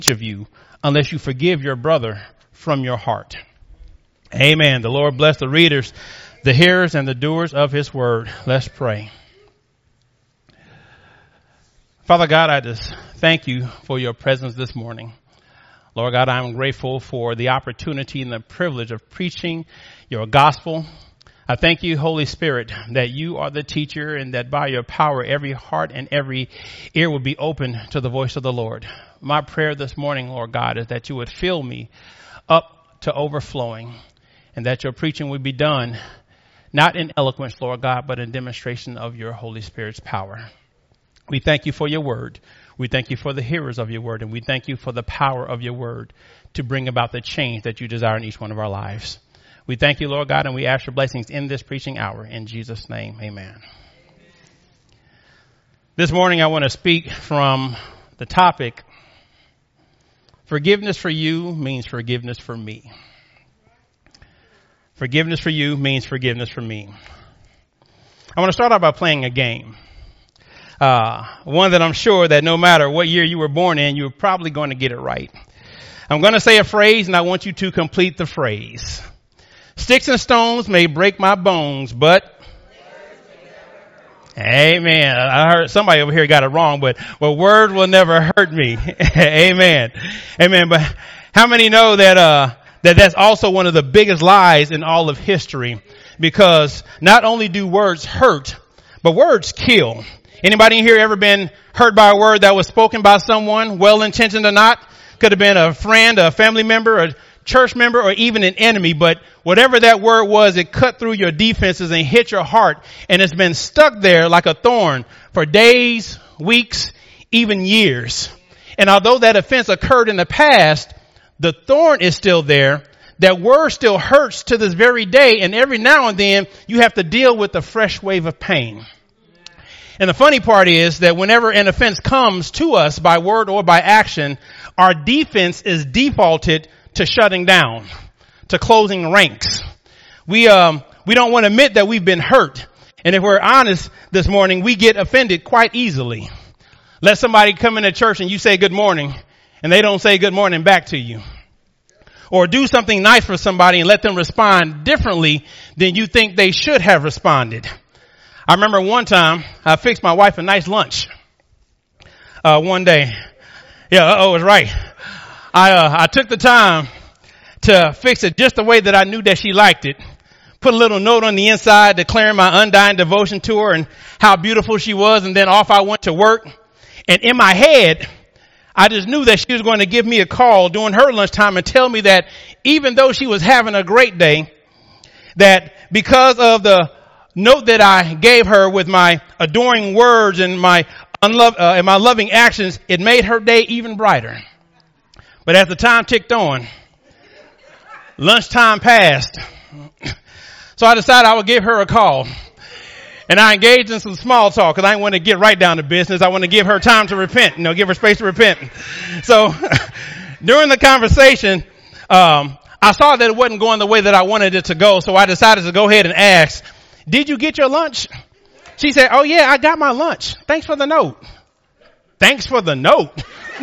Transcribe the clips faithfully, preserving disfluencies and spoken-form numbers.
each of you unless you forgive your brother from your heart. Amen. The Lord bless the readers, the hearers, and the doers of his word. Let's pray. Father God, I just thank you for your presence this morning. Lord God, I'm grateful for the opportunity and the privilege of preaching your gospel. I thank you, Holy Spirit, that you are the teacher and that by your power, every heart and every ear will be open to the voice of the Lord. My prayer this morning, Lord God, is that you would fill me up to overflowing and that your preaching would be done not in eloquence, Lord God, but in demonstration of your Holy Spirit's power. We thank you for your word. We thank you for the hearers of your word, and we thank you for the power of your word to bring about the change that you desire in each one of our lives. We thank you, Lord God, and we ask your blessings in this preaching hour. In Jesus' name, amen. This morning I want to speak from the topic, forgiveness for you means forgiveness for me. Forgiveness for you means forgiveness for me. I want to start out by playing a game. Uh, one that I'm sure that no matter what year you were born in, you're probably going to get it right. I'm going to say a phrase and I want you to complete the phrase. Sticks and stones may break my bones, but amen. I heard somebody over here got it wrong, but well, word will never hurt me. Amen. Amen. But how many know that, uh, that that's also one of the biggest lies in all of history? Because not only do words hurt, but words kill. Anybody in here ever been hurt by a word that was spoken by someone, well-intentioned or not? Could have been a friend, a family member, a church member, or even an enemy. But whatever that word was, it cut through your defenses and hit your heart. And it's been stuck there like a thorn for days, weeks, even years. And although that offense occurred in the past, the thorn is still there. That word still hurts to this very day. And every now and then you have to deal with a fresh wave of pain. And the funny part is that whenever an offense comes to us by word or by action, our defense is defaulted to shutting down, to closing ranks. We, um, we don't want to admit that we've been hurt. And if we're honest this morning, we get offended quite easily. Let somebody come into church and you say good morning and they don't say good morning back to you. Or do something nice for somebody and let them respond differently than you think they should have responded. I remember one time I fixed my wife a nice lunch. Uh, one day. Yeah, uh-oh, it's right. I, uh, I took the time to fix it just the way that I knew that she liked it. Put a little note on the inside declaring my undying devotion to her and how beautiful she was. And then off I went to work. And in my head, I just knew that she was going to give me a call during her lunchtime and tell me that even though she was having a great day, that because of the note that I gave her with my adoring words and my unlo- uh, and my loving actions, it made her day even brighter. But as the time ticked on, lunchtime passed. So I decided I would give her a call. And I engaged in some small talk because I didn't want to get right down to business. I want to give her time to repent, you know, give her space to repent. So during the conversation, um, I saw that it wasn't going the way that I wanted it to go. So I decided to go ahead and ask, did you get your lunch? She said, oh yeah, I got my lunch. Thanks for the note. Thanks for the note.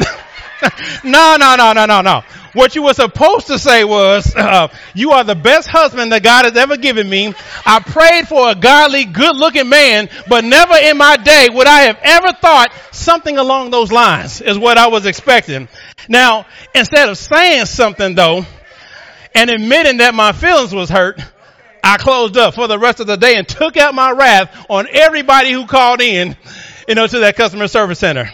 No, no, no, no, no, no. What you were supposed to say was, uh, you are the best husband that God has ever given me. I prayed for a godly, good-looking man, but never in my day would I have ever thought something along those lines is what I was expecting. Now, instead of saying something though, and admitting that my feelings was hurt, I closed up for the rest of the day and took out my wrath on everybody who called in, you know, to that customer service center.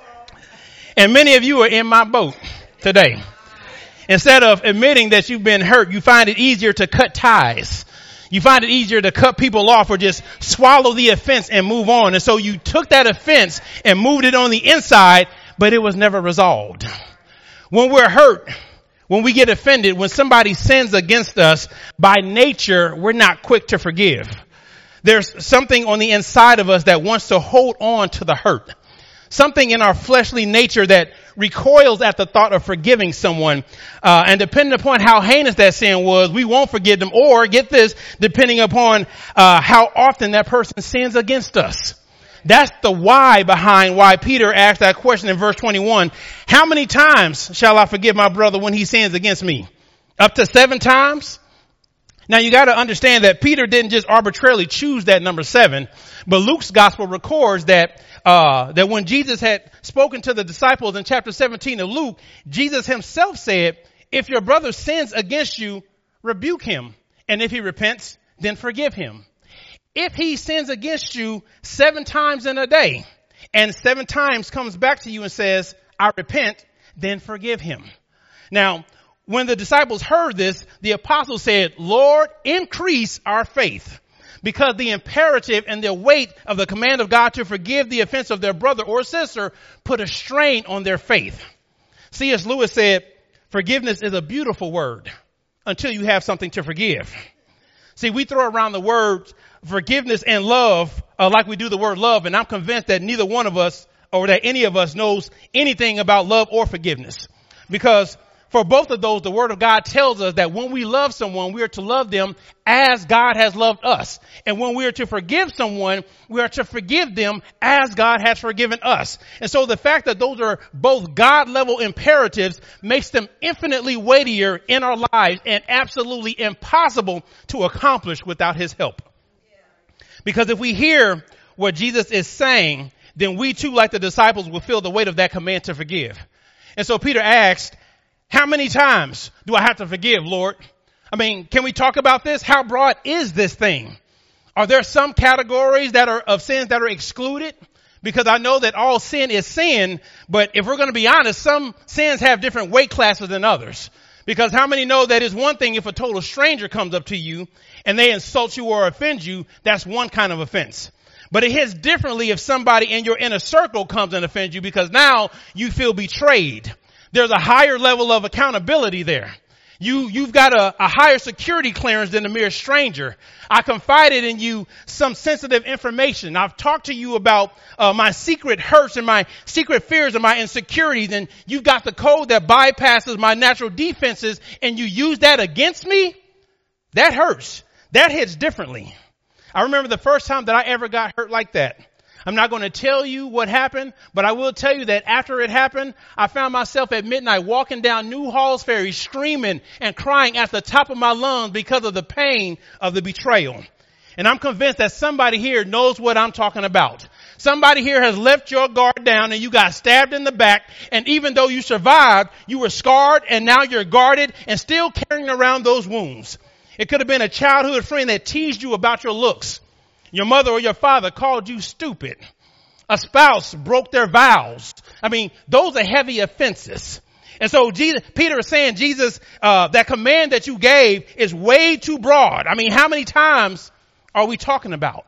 And many of you are in my boat today. Instead of admitting that you've been hurt, you find it easier to cut ties. You find it easier to cut people off or just swallow the offense and move on. And so you took that offense and moved it on the inside, but it was never resolved. When we're hurt, when we get offended, when somebody sins against us, by nature, we're not quick to forgive. There's something on the inside of us that wants to hold on to the hurt. Something in our fleshly nature that recoils at the thought of forgiving someone. Uh, and depending upon how heinous that sin was, we won't forgive them. Or, get this, depending upon uh how often that person sins against us. That's the why behind why Peter asked that question in verse twenty-one. How many times shall I forgive my brother when he sins against me? Up to seven times? Now you got to understand that Peter didn't just arbitrarily choose that number seven, but Luke's gospel records that, uh, that when Jesus had spoken to the disciples in chapter seventeen of Luke, Jesus himself said, if your brother sins against you, rebuke him. And if he repents, then forgive him. If he sins against you seven times in a day and seven times comes back to you and says, I repent, then forgive him. Now, when the disciples heard this, the apostles said, Lord, increase our faith, because the imperative and the weight of the command of God to forgive the offense of their brother or sister put a strain on their faith. C S Lewis said, forgiveness is a beautiful word until you have something to forgive. See, we throw around the words forgiveness and love uh, like we do the word love, and I'm convinced that neither one of us or that any of us knows anything about love or forgiveness. Because for both of those, the word of God tells us that when we love someone, we are to love them as God has loved us. And when we are to forgive someone, we are to forgive them as God has forgiven us. And so the fact that those are both God-level imperatives makes them infinitely weightier in our lives and absolutely impossible to accomplish without his help. Because if we hear what Jesus is saying, then we too, like the disciples, will feel the weight of that command to forgive. And so Peter asked, how many times do I have to forgive, Lord? I mean, can we talk about this? How broad is this thing? Are there some categories that are of sins that are excluded? Because I know that all sin is sin, but if we're going to be honest, some sins have different weight classes than others. Because how many know that it's one thing if a total stranger comes up to you and they insult you or offend you, that's one kind of offense. But it hits differently if somebody in your inner circle comes and offends you, because now you feel betrayed. There's a higher level of accountability there. You, you've got a, a higher security clearance than a mere stranger. I confided in you some sensitive information. I've talked to you about uh, my secret hurts and my secret fears and my insecurities, and you've got the code that bypasses my natural defenses, and you use that against me? That hurts. That hits differently. I remember the first time that I ever got hurt like that. I'm not going to tell you what happened, but I will tell you that after it happened, I found myself at midnight walking down New Halls Ferry screaming and crying at the top of my lungs because of the pain of the betrayal. And I'm convinced that somebody here knows what I'm talking about. Somebody here has left your guard down and you got stabbed in the back. And even though you survived, you were scarred and now you're guarded and still carrying around those wounds. It could have been a childhood friend that teased you about your looks. Your mother or your father called you stupid. A spouse broke their vows. I mean, those are heavy offenses. And so Jesus, Peter is saying, Jesus, uh, that command that you gave is way too broad. I mean, how many times are we talking about?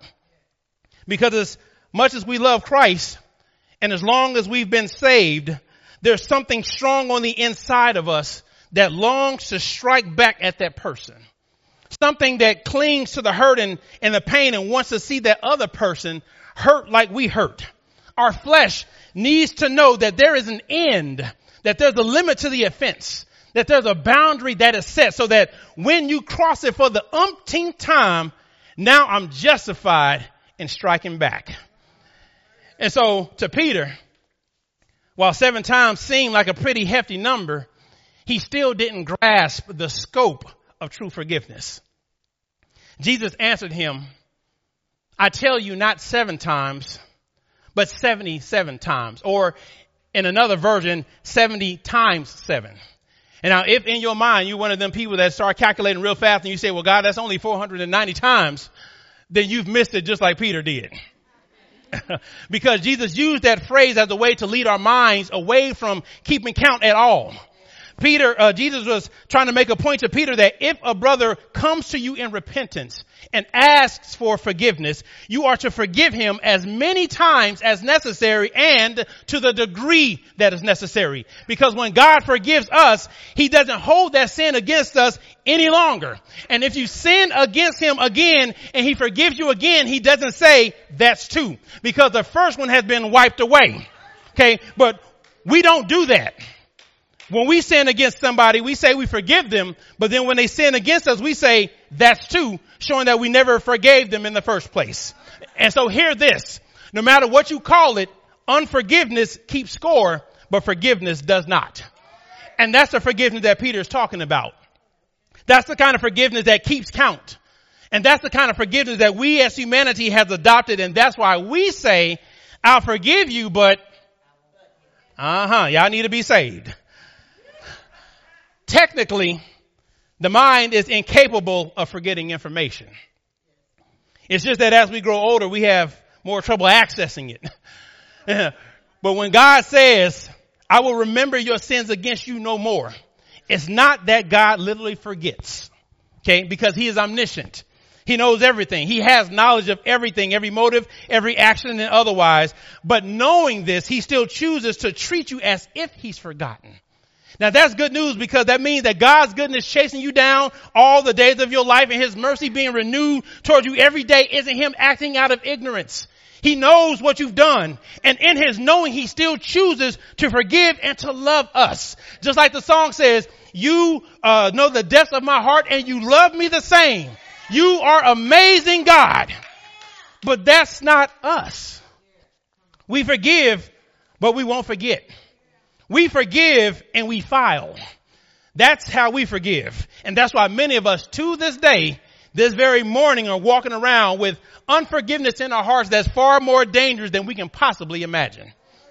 Because as much as we love Christ and as long as we've been saved, there's something strong on the inside of us that longs to strike back at that person. Something that clings to the hurt and, and the pain and wants to see that other person hurt like we hurt. Our flesh needs to know that there is an end, that there's a limit to the offense, that there's a boundary that is set so that when you cross it for the umpteenth time, now I'm justified in striking back. And so to Peter, while seven times seemed like a pretty hefty number, he still didn't grasp the scope of true forgiveness. Jesus answered him, I tell you not seven times, but seventy-seven times, or in another version, seventy times seven. And now if in your mind you're one of them people that start calculating real fast and you say, well, God, that's only four hundred ninety times, then you've missed it just like Peter did. Because Jesus used that phrase as a way to lead our minds away from keeping count at all. Peter, uh, Jesus was trying to make a point to Peter that if a brother comes to you in repentance and asks for forgiveness, you are to forgive him as many times as necessary and to the degree that is necessary. Because when God forgives us, he doesn't hold that sin against us any longer. And if you sin against him again and he forgives you again, he doesn't say that's two, because the first one has been wiped away. Okay, but we don't do that. When we sin against somebody, we say we forgive them, but then when they sin against us, we say that's two, showing that we never forgave them in the first place. And so hear this. No matter what you call it, unforgiveness keeps score, but forgiveness does not. And that's the forgiveness that Peter is talking about. That's the kind of forgiveness that keeps count. And that's the kind of forgiveness that we as humanity has adopted. And that's why we say, I'll forgive you, but uh-huh, y'all need to be saved. Technically, the mind is incapable of forgetting information. It's just that as we grow older, we have more trouble accessing it. But when God says, I will remember your sins against you no more, it's not that God literally forgets, okay, because he is omniscient. He knows everything. He has knowledge of everything, every motive, every action and otherwise. But knowing this, he still chooses to treat you as if he's forgotten. Now that's good news, because that means that God's goodness chasing you down all the days of your life and his mercy being renewed towards you every day isn't him acting out of ignorance. He knows what you've done. And in his knowing, he still chooses to forgive and to love us. Just like the song says, you uh, know the depths of my heart and you love me the same. You are amazing, God. But that's not us. We forgive, but we won't forget. We forgive and we file. That's how we forgive. And that's why many of us to this day, this very morning, are walking around with unforgiveness in our hearts that's far more dangerous than we can possibly imagine.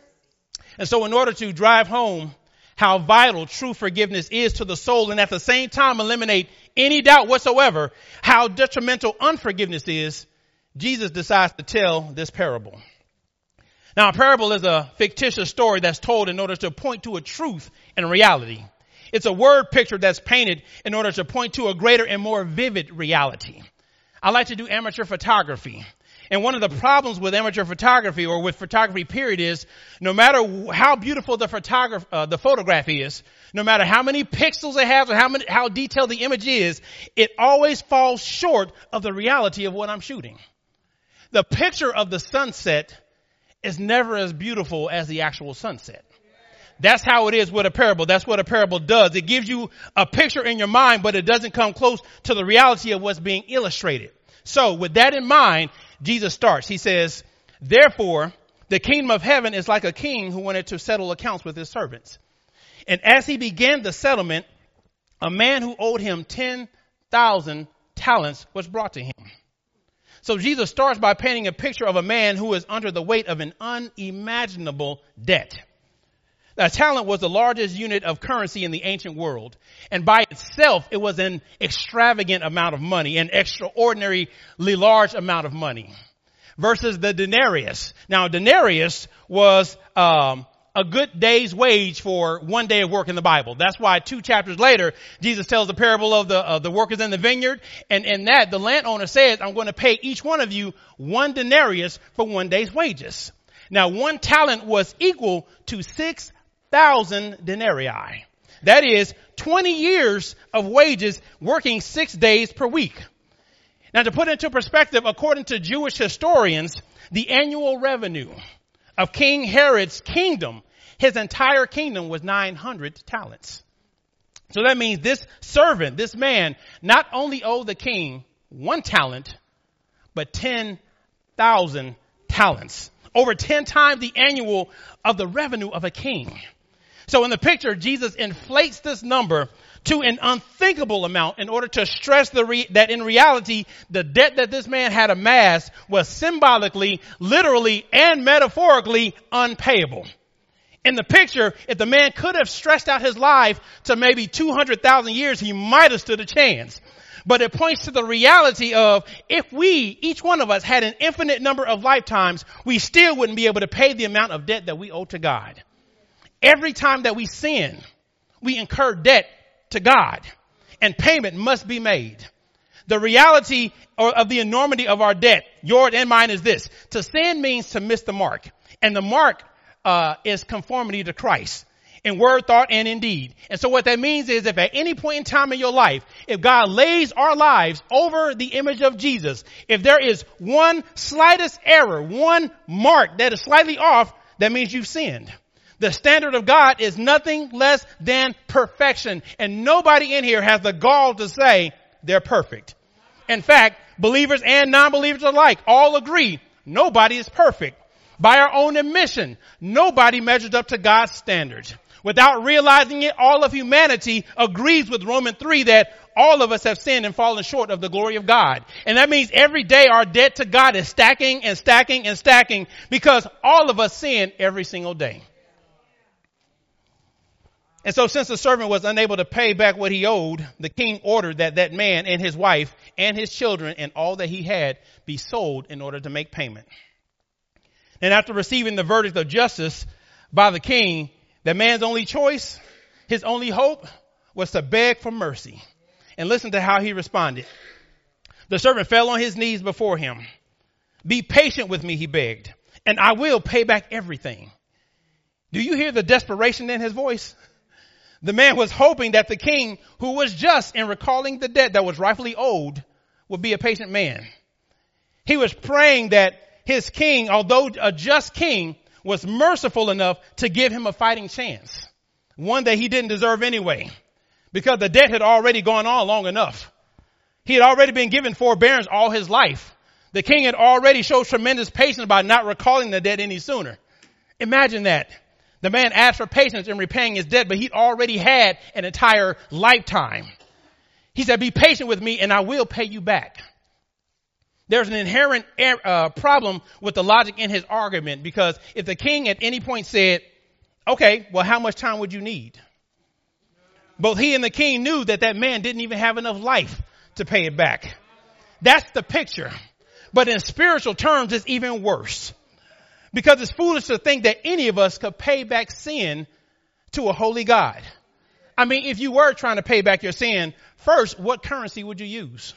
And so in order to drive home how vital true forgiveness is to the soul, and at the same time eliminate any doubt whatsoever how detrimental unforgiveness is, Jesus decides to tell this parable. Now, a parable is a fictitious story that's told in order to point to a truth and reality. It's a word picture that's painted in order to point to a greater and more vivid reality. I like to do amateur photography. And one of the problems with amateur photography, or with photography period, is no matter how beautiful the photograph, uh, the photograph is, no matter how many pixels it has or how many, how detailed the image is, it always falls short of the reality of what I'm shooting. The picture of the sunset is never as beautiful as the actual sunset. That's how it is with a parable. That's what a parable does. It gives you a picture in your mind, but it doesn't come close to the reality of what's being illustrated. So with that in mind, Jesus starts. He says, therefore, the kingdom of heaven is like a king who wanted to settle accounts with his servants. And as he began the settlement, a man who owed him ten thousand talents was brought to him. So Jesus starts by painting a picture of a man who is under the weight of an unimaginable debt. A talent was the largest unit of currency in the ancient world. And by itself, it was an extravagant amount of money, an extraordinarily large amount of money. Versus the denarius. Now, denarius was um, a good day's wage for one day of work in the Bible. That's why two chapters later, Jesus tells the parable of the of the workers in the vineyard. And in that, the landowner says, I'm going to pay each one of you one denarius for one day's wages. Now, one talent was equal to six thousand denarii. That is twenty years of wages working six days per week. Now, to put into perspective, according to Jewish historians, the annual revenue of King Herod's kingdom, his entire kingdom, was nine hundred talents. So that means this servant, this man, not only owed the king one talent, but ten thousand talents. Over ten times the annual of the revenue of a king. So in the picture, Jesus inflates this number to an unthinkable amount in order to stress the re- that in reality, the debt that this man had amassed was symbolically, literally, and metaphorically unpayable. In the picture, if the man could have stretched out his life to maybe two hundred thousand years, he might have stood a chance. But it points to the reality of if we, each one of us, had an infinite number of lifetimes, we still wouldn't be able to pay the amount of debt that we owe to God. Every time that we sin, we incur debt to God, and payment must be made. The reality of the enormity of our debt, yours and mine, is this. To sin means to miss the mark. And the mark uh, is conformity to Christ in word, thought, and in deed. And so what that means is if at any point in time in your life, if God lays our lives over the image of Jesus, if there is one slightest error, one mark that is slightly off, that means you've sinned. The standard of God is nothing less than perfection. And nobody in here has the gall to say they're perfect. In fact, believers and non-believers alike all agree nobody is perfect. By our own admission, nobody measures up to God's standards. Without realizing it, all of humanity agrees with Romans three that all of us have sinned and fallen short of the glory of God. And that means every day our debt to God is stacking and stacking and stacking because all of us sin every single day. And so since the servant was unable to pay back what he owed, the king ordered that that man and his wife and his children and all that he had be sold in order to make payment. And after receiving the verdict of justice by the king, the man's only choice, his only hope, was to beg for mercy. And listen to how he responded. The servant fell on his knees before him. Be patient with me, he begged, and I will pay back everything. Do you hear the desperation in his voice? The man was hoping that the king, who was just in recalling the debt that was rightfully owed, would be a patient man. He was praying that his king, although a just king, was merciful enough to give him a fighting chance. One that he didn't deserve anyway, because the debt had already gone on long enough. He had already been given forbearance all his life. The king had already showed tremendous patience by not recalling the debt any sooner. Imagine that. The man asked for patience in repaying his debt, but he'd already had an entire lifetime. He said, be patient with me and I will pay you back. There's an inherent uh, problem with the logic in his argument, because if the king at any point said, okay, well, how much time would you need? Both he and the king knew that that man didn't even have enough life to pay it back. That's the picture. But in spiritual terms, it's even worse, because it's foolish to think that any of us could pay back sin to a holy God. I mean, if you were trying to pay back your sin, first, what currency would you use?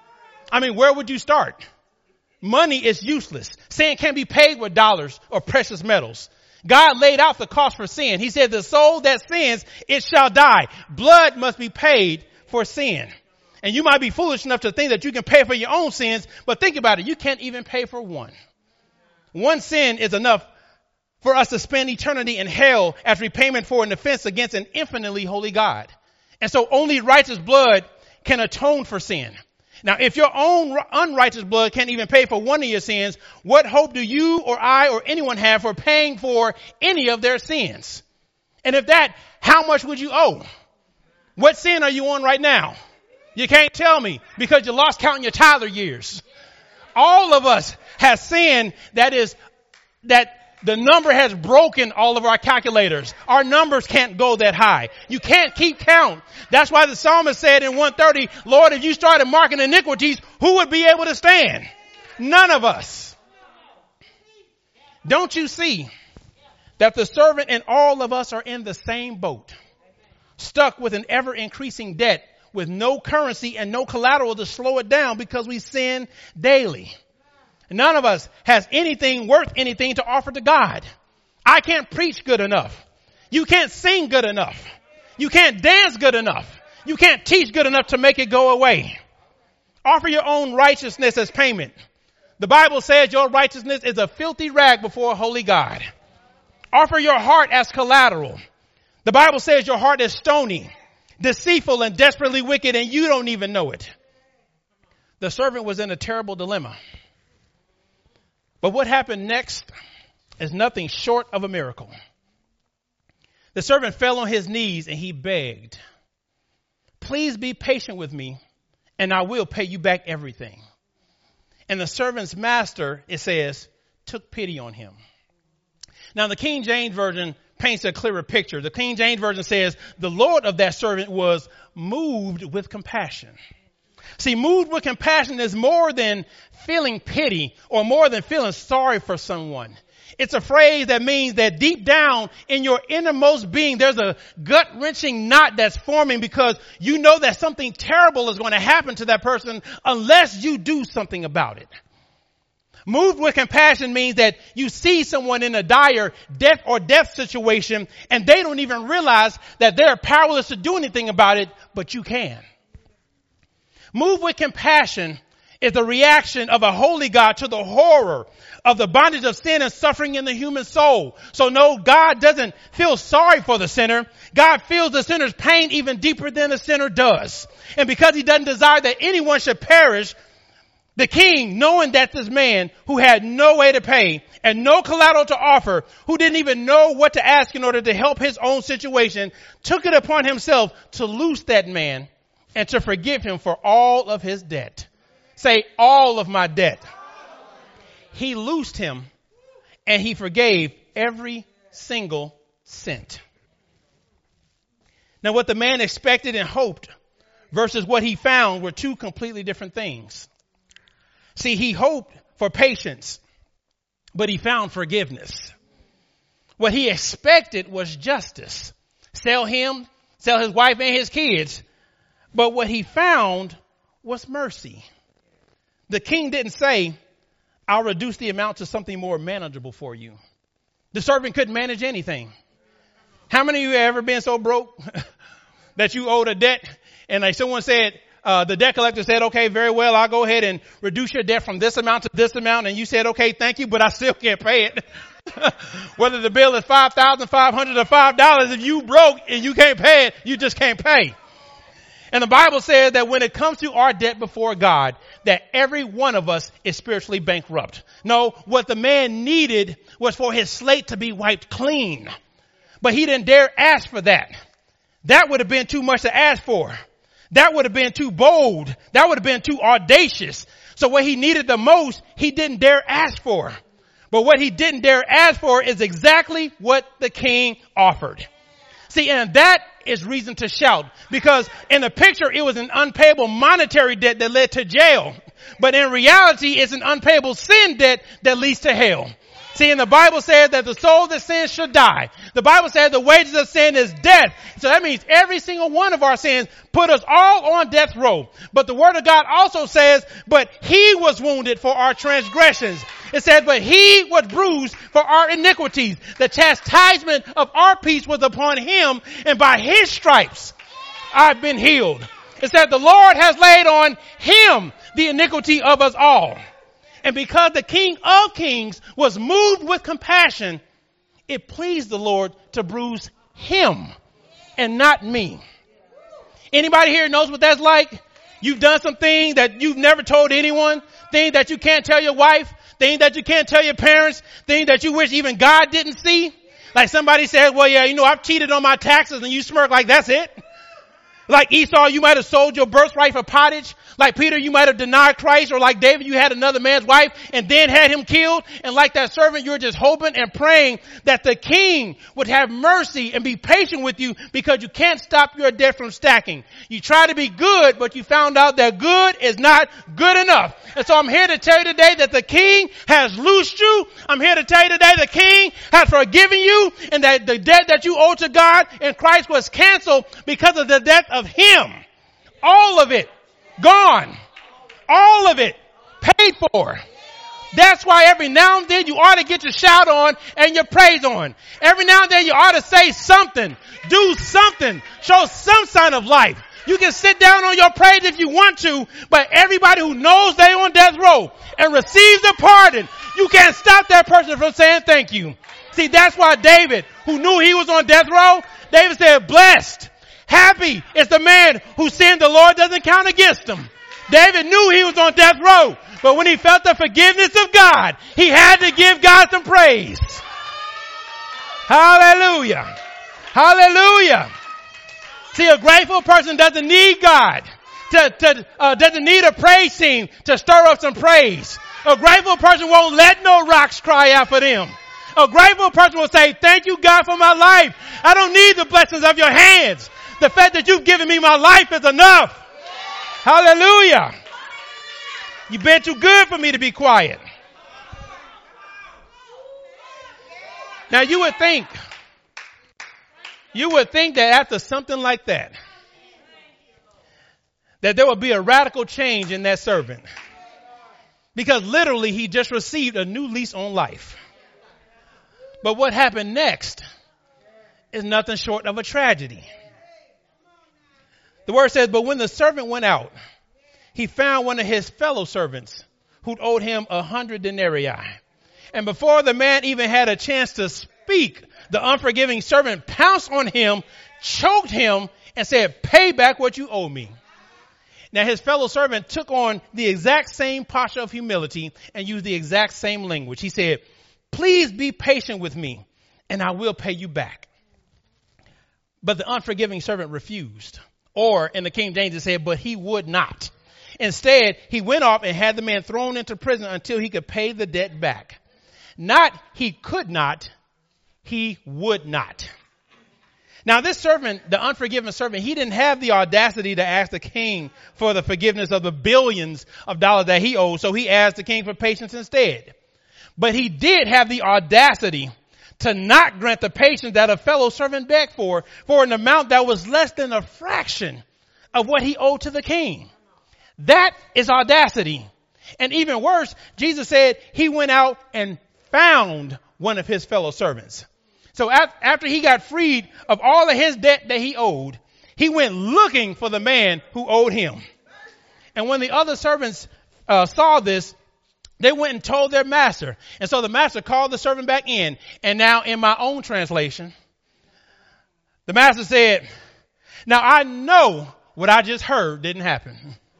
I mean, where would you start? Money is useless. Sin can't be paid with dollars or precious metals. God laid out the cost for sin. He said, the soul that sins, it shall die. Blood must be paid for sin. And you might be foolish enough to think that you can pay for your own sins, but think about it. You can't even pay for one. One sin is enough for us to spend eternity in hell as repayment for an offense against an infinitely holy God. And so only righteous blood can atone for sin. Now, if your own unrighteous blood can't even pay for one of your sins, what hope do you or I or anyone have for paying for any of their sins? And if that, how much would you owe? What sin are you on right now? You can't tell me because you lost count in your Tyler years. All of us have sin that is, that the number has broken all of our calculators. Our numbers can't go that high. You can't keep count. That's why the psalmist said in one thirty, Lord, if you started marking iniquities, who would be able to stand? None of us. Don't you see that the servant and all of us are in the same boat, stuck with an ever increasing debt with no currency and no collateral to slow it down because we sin daily. None of us has anything worth anything to offer to God. I can't preach good enough. You can't sing good enough. You can't dance good enough. You can't teach good enough to make it go away. Offer your own righteousness as payment. The Bible says your righteousness is a filthy rag before a holy God. Offer your heart as collateral. The Bible says your heart is stony, deceitful, and desperately wicked, and you don't even know it. The servant was in a terrible dilemma. But what happened next is nothing short of a miracle. The servant fell on his knees and he begged, please be patient with me and I will pay you back everything. And the servant's master, it says, took pity on him. Now the King James Version paints a clearer picture. The King James Version says the Lord of that servant was moved with compassion. See, moved with compassion is more than feeling pity or more than feeling sorry for someone. It's a phrase that means that deep down in your innermost being, there's a gut-wrenching knot that's forming because you know that something terrible is going to happen to that person unless you do something about it. Moved with compassion means that you see someone in a dire death or death situation and they don't even realize that they're powerless to do anything about it, but you can. Moved with compassion is the reaction of a holy God to the horror of the bondage of sin and suffering in the human soul. So no, God doesn't feel sorry for the sinner. God feels the sinner's pain even deeper than the sinner does. And because he doesn't desire that anyone should perish, The king, knowing that this man who had no way to pay and no collateral to offer, who didn't even know what to ask in order to help his own situation, took it upon himself to loose that man and to forgive him for all of his debt. Say, all of my debt. He loosed him and he forgave every single cent. Now, what the man expected and hoped versus what he found were two completely different things. See, he hoped for patience, but he found forgiveness. What he expected was justice. Sell him, sell his wife and his kids. But what he found was mercy. The king didn't say, I'll reduce the amount to something more manageable for you. The servant couldn't manage anything. How many of you have ever been so broke that you owed a debt? And like someone said, Uh, the debt collector said, okay, very well, I'll go ahead and reduce your debt from this amount to this amount. And you said, okay, thank you, but I still can't pay it. Whether the bill is five thousand five hundred dollars or five dollars, if you broke and you can't pay it, you just can't pay. And the Bible says that when it comes to our debt before God, that every one of us is spiritually bankrupt. No, what the man needed was for his slate to be wiped clean. But he didn't dare ask for that. That would have been too much to ask for. That would have been too bold. That would have been too audacious. So what he needed the most, he didn't dare ask for. But what he didn't dare ask for is exactly what the king offered. See, and that is reason to shout, because in the picture, it was an unpayable monetary debt that led to jail. But in reality, it's an unpayable sin debt that leads to hell. See, and the Bible says that the soul that sins should die. The Bible says the wages of sin is death. So that means every single one of our sins put us all on death row. But the word of God also says, but he was wounded for our transgressions. It said, but he was bruised for our iniquities. The chastisement of our peace was upon him, and by his stripes I've been healed. It said the Lord has laid on him the iniquity of us all. And because the King of Kings was moved with compassion, it pleased the Lord to bruise him and not me. Anybody here knows what that's like? You've done something that you've never told anyone, things that you can't tell your wife, things that you can't tell your parents, things that you wish even God didn't see. Like somebody said, well, yeah, you know, I've cheated on my taxes, and you smirk like that's it. Like Esau, you might have sold your birthright for pottage. Like Peter, you might have denied Christ. Or like David, you had another man's wife and then had him killed. And like that servant, you're just hoping and praying that the king would have mercy and be patient with you, because you can't stop your debt from stacking. You try to be good, but you found out that good is not good enough. And so I'm here to tell you today that the king has loosed you. I'm here to tell you today the king has forgiven you, and that the debt that you owe to God in Christ was canceled because of the death of him. All of it. Gone. All of it paid for. That's why every now and then you ought to get your shout on and your praise on. Every now and then you ought to say something, do something, show some sign of life. You can sit down on your praise if you want to, but everybody who knows they on death row and receives a pardon, you can't stop that person from saying thank you. See, that's why David, who knew he was on death row, David said, blessed, happy is the man whose sin the Lord doesn't count against him. David knew he was on death row, but when he felt the forgiveness of God, he had to give God some praise. Hallelujah. Hallelujah. See, a grateful person doesn't need God, to, to, uh, doesn't need a praise team to stir up some praise. A grateful person won't let no rocks cry out for them. A grateful person will say, thank you, God, for my life. I don't need the blessings of your hands. The fact that you've given me my life is enough. Hallelujah. You've been too good for me to be quiet. Now you would think, you would think that after something like that, that there would be a radical change in that servant. Because literally he just received a new lease on life. But what happened next is nothing short of a tragedy. The word says, but when the servant went out, he found one of his fellow servants who owed him a hundred denarii. And before the man even had a chance to speak, the unforgiving servant pounced on him, choked him, and said, pay back what you owe me. Now his fellow servant took on the exact same posture of humility and used the exact same language. He said, please be patient with me and I will pay you back. But the unforgiving servant refused. Or in the King James it said, but he would not. Instead, he went off and had the man thrown into prison until he could pay the debt back. Not he could not, he would not. Now this servant, the unforgiven servant, he didn't have the audacity to ask the king for the forgiveness of the billions of dollars that he owed. So he asked the king for patience instead. But he did have the audacity to not grant the patience that a fellow servant begged for, for an amount that was less than a fraction of what he owed to the king. That is audacity. And even worse, Jesus said he went out and found one of his fellow servants. So after he got freed of all of his debt that he owed, he went looking for the man who owed him. And when the other servants uh, saw this, they went and told their master. And so the master called the servant back in. And now in my own translation, the master said, now I know what I just heard didn't happen.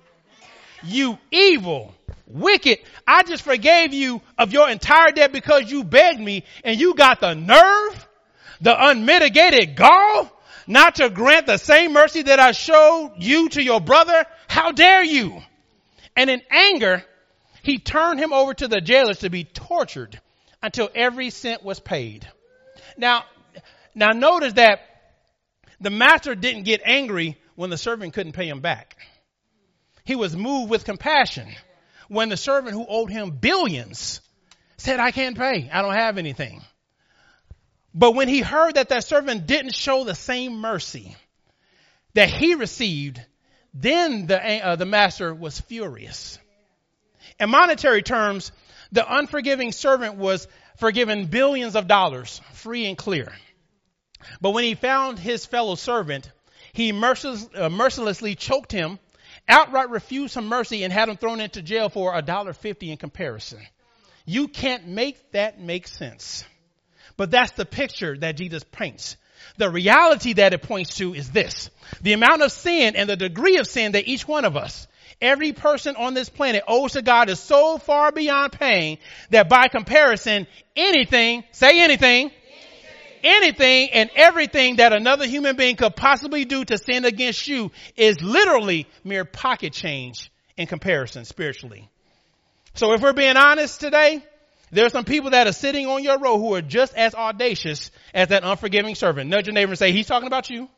You evil, wicked, I just forgave you of your entire debt because you begged me, and you got the nerve, the unmitigated gall, not to grant the same mercy that I showed you to your brother. How dare you? And in anger, he turned him over to the jailers to be tortured until every cent was paid. Now, now notice that the master didn't get angry when the servant couldn't pay him back. He was moved with compassion when the servant who owed him billions said, I can't pay. I don't have anything. But when he heard that that servant didn't show the same mercy that he received, then the, uh, the master was furious. In monetary terms, the unforgiving servant was forgiven billions of dollars, free and clear. But when he found his fellow servant, he merciless, uh, mercilessly choked him, outright refused him mercy, and had him thrown into jail for a dollar fifty in comparison. You can't make that make sense. But that's the picture that Jesus paints. The reality that it points to is this: the amount of sin and the degree of sin that each one of us, every person on this planet, owes to God is so far beyond pain that by comparison, anything, say anything, anything and everything that another human being could possibly do to sin against you is literally mere pocket change in comparison spiritually. So if we're being honest today, there are some people that are sitting on your row who are just as audacious as that unforgiving servant. Nudge your neighbor and say, he's talking about you.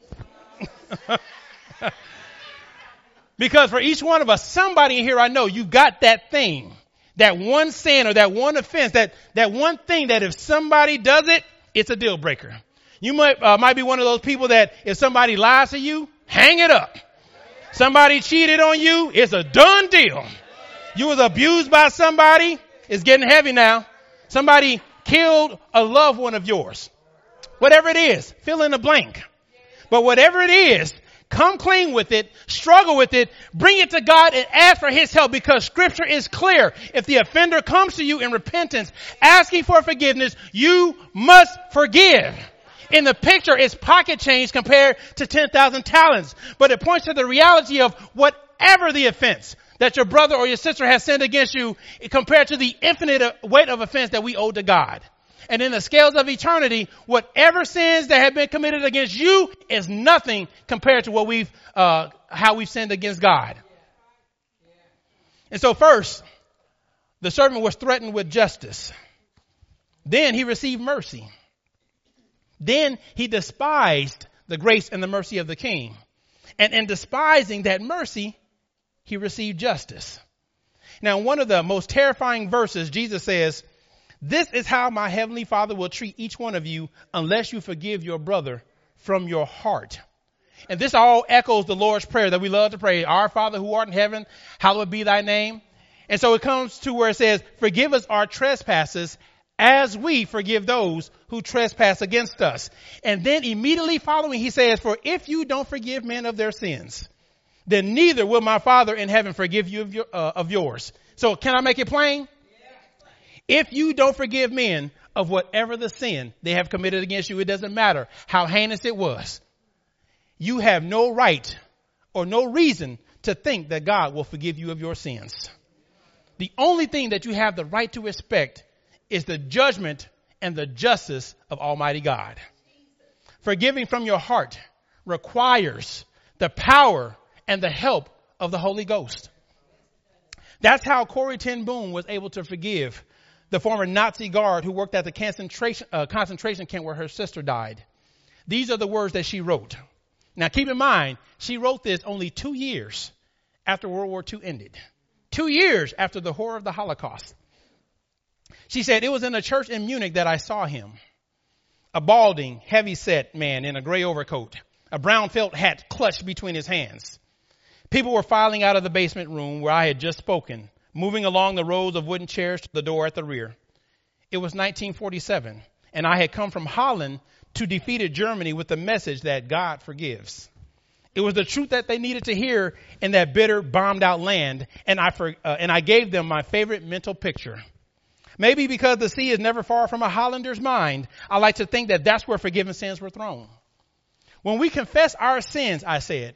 Because for each one of us, somebody in here I know, you got that thing, that one sin or that one offense, that, that one thing that if somebody does it, it's a deal breaker. You might, uh, might be one of those people that if somebody lies to you, hang it up. Somebody cheated on you, it's a done deal. You was abused by somebody, it's getting heavy now. Somebody killed a loved one of yours. Whatever it is, fill in the blank. But whatever it is, come clean with it, struggle with it, bring it to God and ask for his help, because scripture is clear. If the offender comes to you in repentance, asking for forgiveness, you must forgive. In the picture, it's pocket change compared to ten thousand talents, but it points to the reality of whatever the offense that your brother or your sister has sinned against you compared to the infinite weight of offense that we owe to God. And in the scales of eternity, whatever sins that have been committed against you is nothing compared to what we've, uh, how we've sinned against God. And so first, the servant was threatened with justice. Then he received mercy. Then he despised the grace and the mercy of the king. And in despising that mercy, he received justice. Now, in one of the most terrifying verses, Jesus says, this is how my heavenly Father will treat each one of you unless you forgive your brother from your heart. And this all echoes the Lord's Prayer that we love to pray. Our Father who art in heaven, hallowed be thy name. And so it comes to where it says, forgive us our trespasses as we forgive those who trespass against us. And then immediately following, he says, for if you don't forgive men of their sins, then neither will my Father in heaven forgive you of, your, uh, of yours. So can I make it plain? If you don't forgive men of whatever the sin they have committed against you, it doesn't matter how heinous it was. You have no right or no reason to think that God will forgive you of your sins. The only thing that you have the right to expect is the judgment and the justice of Almighty God. Forgiving from your heart requires the power and the help of the Holy Ghost. That's how Corrie ten Boom was able to forgive the former Nazi guard who worked at the concentration, uh, concentration camp where her sister died. These are the words that she wrote. Now keep in mind, she wrote this only two years after World War Two ended. Two years after the horror of the Holocaust. She said, it was in a church in Munich that I saw him. A balding, heavy-set man in a gray overcoat, a brown felt hat clutched between his hands. People were filing out of the basement room where I had just spoken, moving along the rows of wooden chairs to the door at the rear. It was nineteen forty-seven, and I had come from Holland to defeated Germany with the message that God forgives. It was the truth that they needed to hear in that bitter, bombed-out land, and I for, uh, and I gave them my favorite mental picture. Maybe because the sea is never far from a Hollander's mind, I like to think that that's where forgiven sins were thrown. When we confess our sins, I said,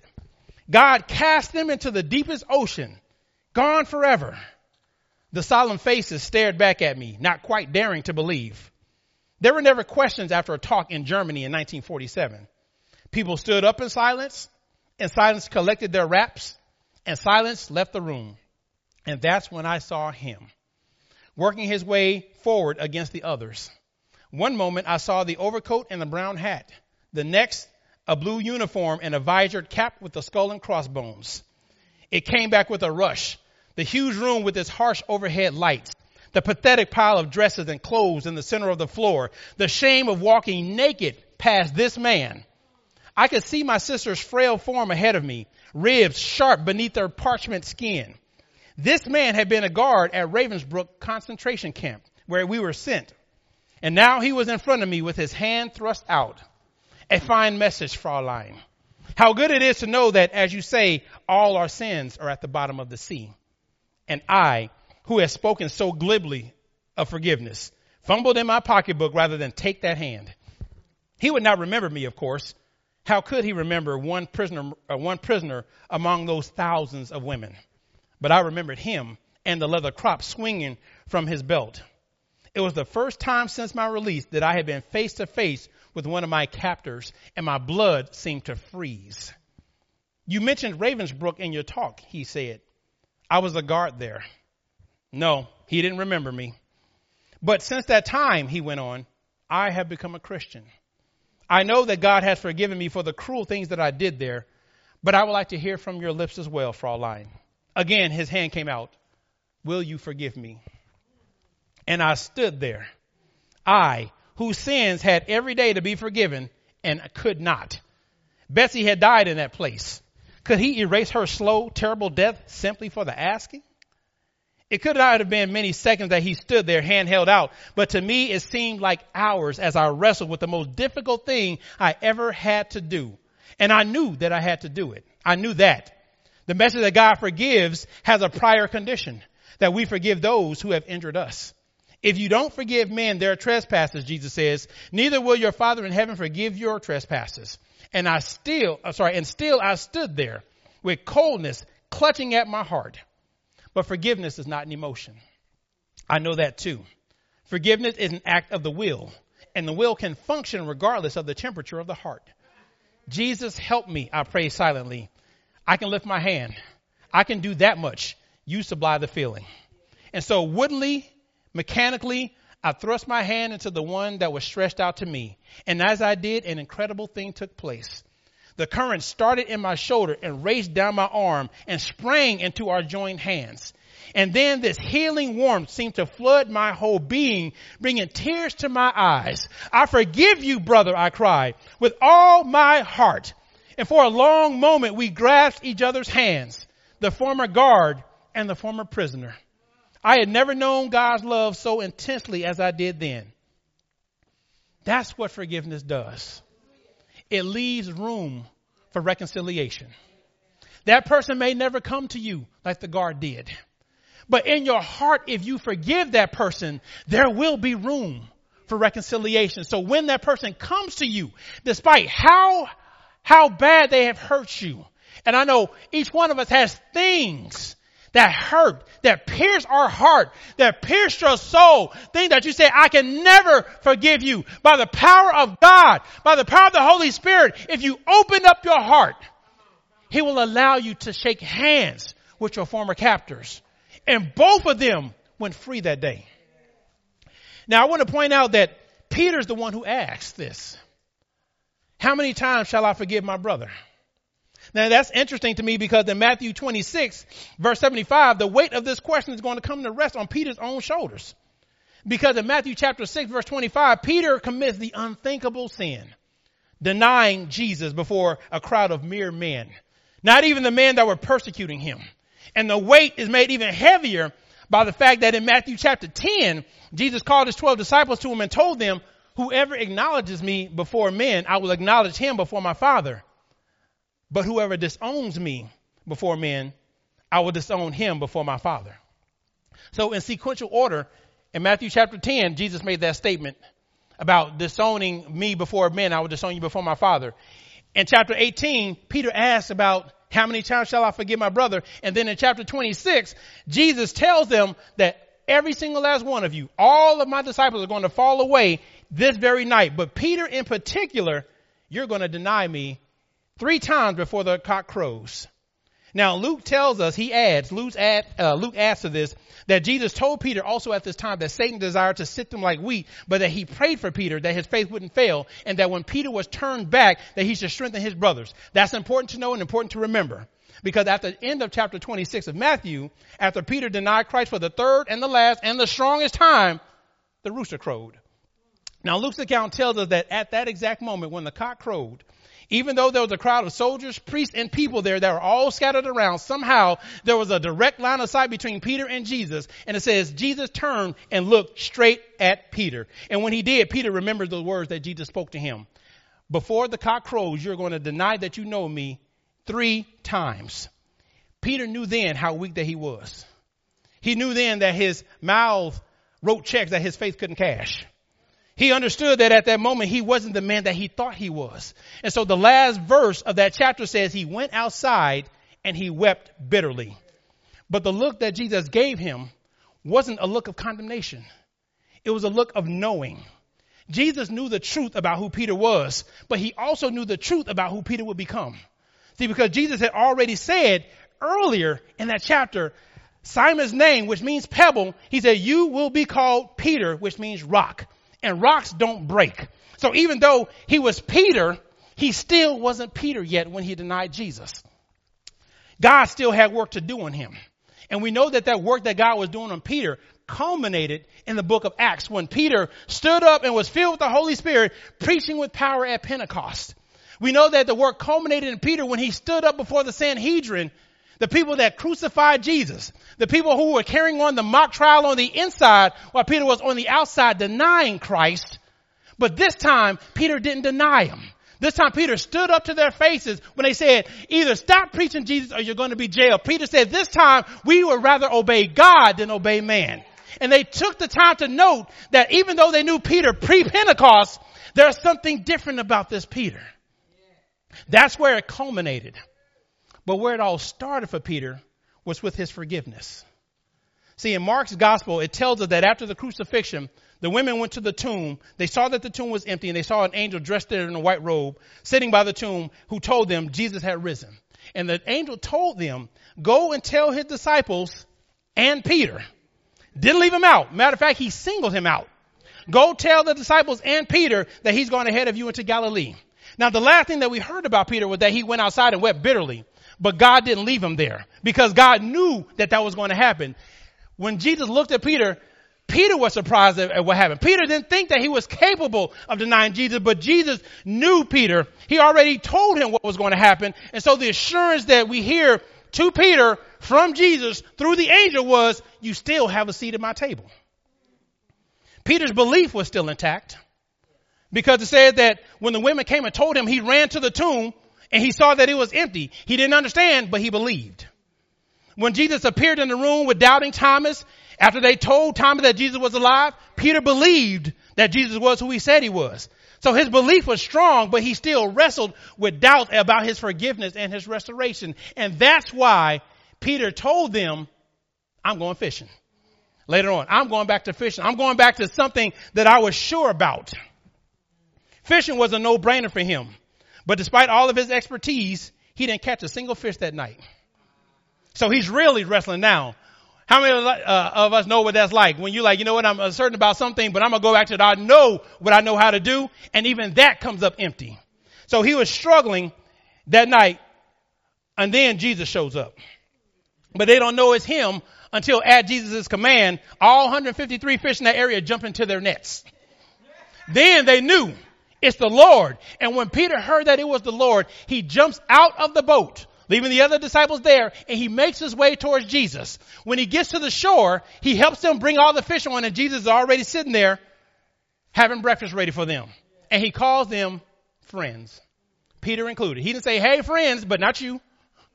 God cast them into the deepest ocean, gone forever. The solemn faces stared back at me, not quite daring to believe. There were never questions after a talk in Germany in nineteen forty-seven. People stood up in silence, and silence collected their wraps, and silence left the room. And that's when I saw him, working his way forward against the others. One moment I saw the overcoat and the brown hat. The next, a blue uniform and a visored cap with the skull and crossbones. It came back with a rush. The huge room with its harsh overhead lights. The pathetic pile of dresses and clothes in the center of the floor. The shame of walking naked past this man. I could see my sister's frail form ahead of me, ribs sharp beneath her parchment skin. This man had been a guard at Ravensbrück concentration camp where we were sent. And now he was in front of me with his hand thrust out. A fine message, Fraulein. How good it is to know that, as you say, all our sins are at the bottom of the sea. And I, who has spoken so glibly of forgiveness, fumbled in my pocketbook rather than take that hand. He would not remember me, of course. How could he remember one prisoner, uh, one prisoner among those thousands of women? But I remembered him and the leather crop swinging from his belt. It was the first time since my release that I had been face to face with one of my captors, and my blood seemed to freeze. You mentioned Ravensbrück in your talk, he said. I was a guard there. No, he didn't remember me. But since that time, he went on, I have become a Christian. I know that God has forgiven me for the cruel things that I did there, but I would like to hear from your lips as well, Fraulein. Again, his hand came out. Will you forgive me? And I stood there. I, whose sins had every day to be forgiven, and could not. Betsy had died in that place. Could he erase her slow, terrible death simply for the asking? It could not have been many seconds that he stood there, hand held out, but to me it seemed like hours as I wrestled with the most difficult thing I ever had to do. And I knew that I had to do it. I knew that. The message that God forgives has a prior condition, that we forgive those who have injured us. If you don't forgive men their trespasses, Jesus says, neither will your Father in heaven forgive your trespasses. And I still, I'm sorry, and still I stood there with coldness clutching at my heart. But forgiveness is not an emotion. I know that too. Forgiveness is an act of the will, and the will can function regardless of the temperature of the heart. Jesus, help me, I pray silently. I can lift my hand. I can do that much. You supply the feeling. And so woodenly, mechanically, I thrust my hand into the one that was stretched out to me. And as I did, an incredible thing took place. The current started in my shoulder and raced down my arm and sprang into our joined hands. And then this healing warmth seemed to flood my whole being, bringing tears to my eyes. I forgive you, brother, I cried, with all my heart. And for a long moment, we grasped each other's hands, the former guard and the former prisoner. I had never known God's love so intensely as I did then. That's what forgiveness does. It leaves room for reconciliation. That person may never come to you like the guard did. But in your heart, if you forgive that person, there will be room for reconciliation. So when that person comes to you, despite how, how bad they have hurt you, And I know each one of us has things that hurt, that pierce our heart, that pierce your soul. Things that you say, I can never forgive you. By the power of God, by the power of the Holy Spirit, if you open up your heart, He will allow you to shake hands with your former captors. And both of them went free that day. Now, I want to point out that Peter's the one who asked this. How many times shall I forgive my brother? Now, that's interesting to me because in Matthew twenty-six, verse seventy-five, the weight of this question is going to come to rest on Peter's own shoulders. Because in Matthew chapter six, verse twenty-five, Peter commits the unthinkable sin, denying Jesus before a crowd of mere men, not even the men that were persecuting him. And the weight is made even heavier by the fact that in Matthew chapter ten, Jesus called his twelve disciples to him and told them, whoever acknowledges me before men, I will acknowledge him before my Father. But whoever disowns me before men, I will disown him before my Father. So in sequential order, in Matthew chapter ten, Jesus made that statement about disowning me before men, I will disown you before my Father. In chapter eighteen, Peter asked about how many times shall I forgive my brother? And then in chapter twenty-six, Jesus tells them that every single last one of you, all of my disciples are going to fall away this very night. But Peter in particular, you're going to deny me three times before the cock crows. Now, Luke tells us, he adds, Luke, add, uh, Luke adds to this, that Jesus told Peter also at this time that Satan desired to sift him like wheat, but that he prayed for Peter that his faith wouldn't fail, and that when Peter was turned back, that he should strengthen his brothers. That's important to know and important to remember. Because at the end of chapter twenty-six of Matthew, after Peter denied Christ for the third and the last and the strongest time, the rooster crowed. Now, Luke's account tells us that at that exact moment when the cock crowed, even though there was a crowd of soldiers, priests, and people there that were all scattered around, somehow there was a direct line of sight between Peter and Jesus. And it says Jesus turned and looked straight at Peter. And when he did, Peter remembered the words that Jesus spoke to him. Before the cock crows, you're going to deny that you know me three times. Peter knew then how weak that he was. He knew then that his mouth wrote checks that his faith couldn't cash. He understood that at that moment, he wasn't the man that he thought he was. And so the last verse of that chapter says he went outside and he wept bitterly. But the look that Jesus gave him wasn't a look of condemnation. It was a look of knowing. Jesus knew the truth about who Peter was, but he also knew the truth about who Peter would become. See, because Jesus had already said earlier in that chapter, Simon's name, which means pebble, he said, you will be called Peter, which means rock. And rocks don't break. So even though he was Peter, he still wasn't Peter yet when he denied Jesus. God still had work to do on him. And we know that that work that God was doing on Peter culminated in the book of Acts when Peter stood up and was filled with the Holy Spirit, preaching with power at Pentecost. We know that the work culminated in Peter when he stood up before the Sanhedrin, the people that crucified Jesus, the people who were carrying on the mock trial on the inside while Peter was on the outside denying Christ. But this time, Peter didn't deny him. This time, Peter stood up to their faces when they said, either stop preaching Jesus or you're going to be jailed. Peter said, this time, we would rather obey God than obey man. And they took the time to note that even though they knew Peter pre-Pentecost, there's something different about this Peter. That's where it culminated. But where it all started for Peter was with his forgiveness. See, in Mark's gospel, it tells us that after the crucifixion, the women went to the tomb. They saw that the tomb was empty, and they saw an angel dressed there in a white robe sitting by the tomb who told them Jesus had risen. And the angel told them, go and tell his disciples and Peter. Didn't leave him out. Matter of fact, he singled him out. Go tell the disciples and Peter that he's gone ahead of you into Galilee. Now, the last thing that we heard about Peter was that he went outside and wept bitterly. But God didn't leave him there because God knew that that was going to happen. When Jesus looked at Peter, Peter was surprised at, at what happened. Peter didn't think that he was capable of denying Jesus, but Jesus knew Peter. He already told him what was going to happen. And so the assurance that we hear to Peter from Jesus through the angel was, you still have a seat at my table. Peter's belief was still intact because it said that when the women came and told him, he ran to the tomb. And he saw that it was empty. He didn't understand, but he believed. When Jesus appeared in the room with doubting Thomas, after they told Thomas that Jesus was alive, Peter believed that Jesus was who he said he was. So his belief was strong, but he still wrestled with doubt about his forgiveness and his restoration. And that's why Peter told them, I'm going fishing. Later on, I'm going back to fishing. I'm going back to something that I was sure about. Fishing was a no-brainer for him. But despite all of his expertise, he didn't catch a single fish that night. So he's really wrestling now. How many uh, of us know what that's like? When you're like, you know what, I'm uncertain about something, but I'm going to go back to it. I know what I know how to do. And even that comes up empty. So he was struggling that night. And then Jesus shows up. But they don't know it's him until at Jesus' command, all one hundred fifty-three fish in that area jump into their nets. Then they knew it's the Lord. And when Peter heard that it was the Lord, he jumps out of the boat, leaving the other disciples there, and he makes his way towards Jesus. When he gets to the shore, he helps them bring all the fish on, and Jesus is already sitting there having breakfast ready for them. And he calls them friends, Peter included. He didn't say, hey, friends, but not you.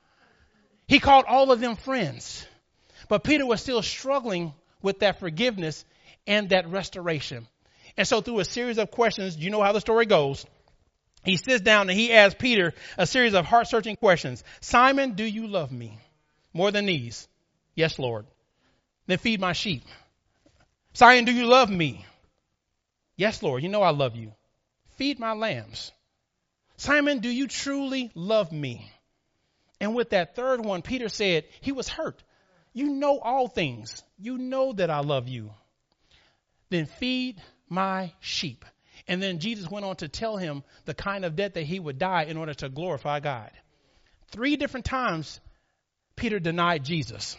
He called all of them friends. But Peter was still struggling with that forgiveness and that restoration. And so through a series of questions, you know how the story goes. He sits down and he asks Peter a series of heart-searching questions. Simon, do you love me more than these? Yes, Lord. Then feed my sheep. Simon, do you love me? Yes, Lord. You know I love you. Feed my lambs. Simon, do you truly love me? And with that third one, Peter said he was hurt. You know all things. You know that I love you. Then feed my sheep. And then Jesus went on to tell him the kind of death that he would die in order to glorify God. Three different times, Peter denied Jesus.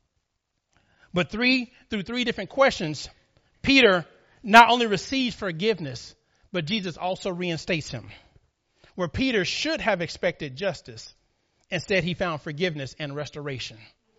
But three, through three different questions, Peter not only receives forgiveness, but Jesus also reinstates him. Where Peter should have expected justice, instead he found forgiveness and restoration.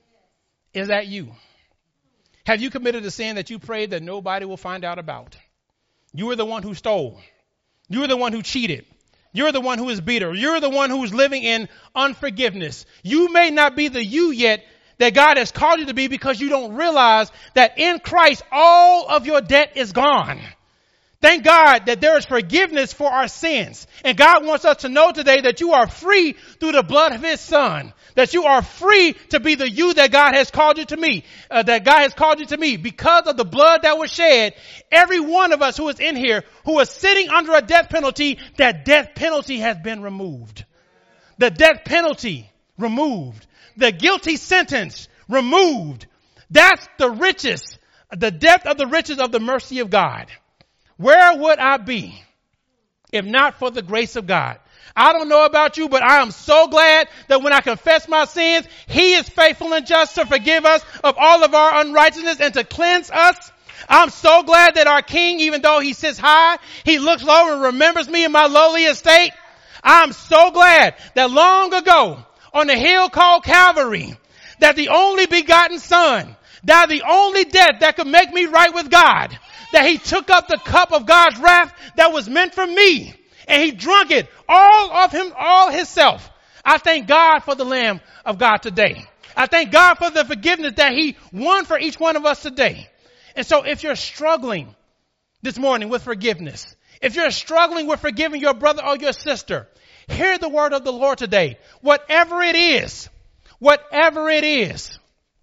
Is that you? Have you committed a sin that you prayed that nobody will find out about? You were the one who stole. You were the one who cheated. You're the one who is bitter. You're the one who's living in unforgiveness. You may not be the you yet that God has called you to be because you don't realize that in Christ, all of your debt is gone. Thank God that there is forgiveness for our sins. And God wants us to know today that you are free through the blood of his son. That you are free to be the you that God has called you to me, uh, that God has called you to me. Because of the blood that was shed, every one of us who is in here, who is sitting under a death penalty, that death penalty has been removed. The death penalty removed. The guilty sentence removed. That's the riches, the depth of the riches of the mercy of God. Where would I be if not for the grace of God? I don't know about you, but I am so glad that when I confess my sins, he is faithful and just to forgive us of all of our unrighteousness and to cleanse us. I'm so glad that our King, even though he sits high, he looks low and remembers me in my lowly estate. I'm so glad that long ago on the hill called Calvary, that the only begotten son died the only death that could make me right with God. That he took up the cup of God's wrath that was meant for me. And he drunk it, all of him, all himself. I thank God for the Lamb of God today. I thank God for the forgiveness that he won for each one of us today. And so if you're struggling this morning with forgiveness, if you're struggling with forgiving your brother or your sister, hear the word of the Lord today. Whatever it is, whatever it is,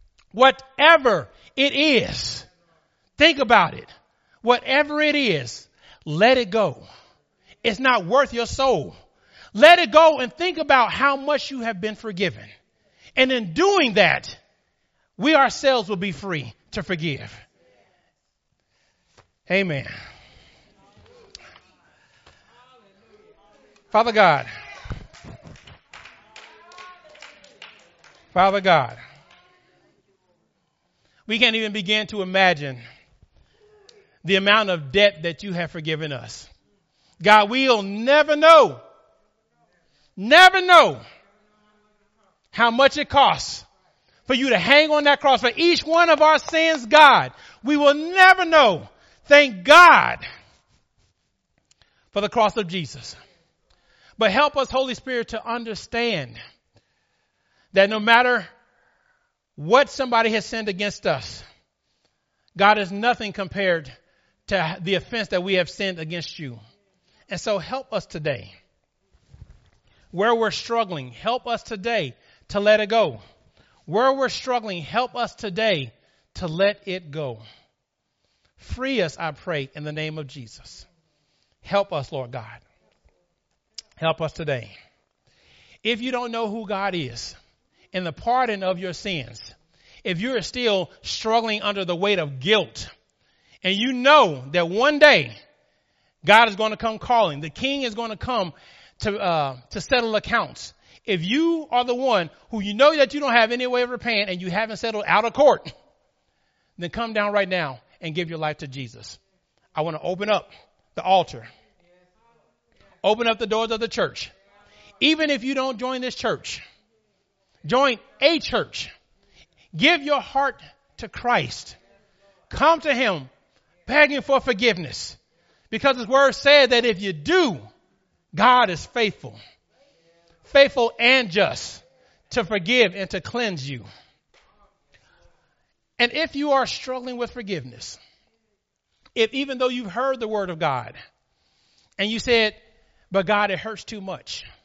whatever it is, think about it. Whatever it is, let it go. It's not worth your soul. Let it go and think about how much you have been forgiven. And in doing that, we ourselves will be free to forgive. Amen. Father God. Father God. We can't even begin to imagine the amount of debt that you have forgiven us. God, we'll never know, never know how much it costs for you to hang on that cross for each one of our sins, God. We will never know. Thank God for the cross of Jesus. But help us, Holy Spirit, to understand that no matter what somebody has sinned against us, God is nothing compared to the offense that we have sinned against you. And so help us today. Where we're struggling, help us today to let it go. Where we're struggling, help us today to let it go. Free us, I pray, in the name of Jesus. Help us, Lord God. Help us today. If you don't know who God is and the pardon of your sins, if you're still struggling under the weight of guilt, and you know that one day God is going to come calling, the King is going to come to uh, to settle accounts. If you are the one who you know that you don't have any way of repaying and you haven't settled out of court, then come down right now and give your life to Jesus. I want to open up the altar. Open up the doors of the church. Even if you don't join this church, join a church. Give your heart to Christ. Come to him begging for forgiveness. Because his word said that if you do, God is faithful. Faithful and just to forgive and to cleanse you. And if you are struggling with forgiveness, if even though you've heard the word of God and you said, but God, it hurts too much.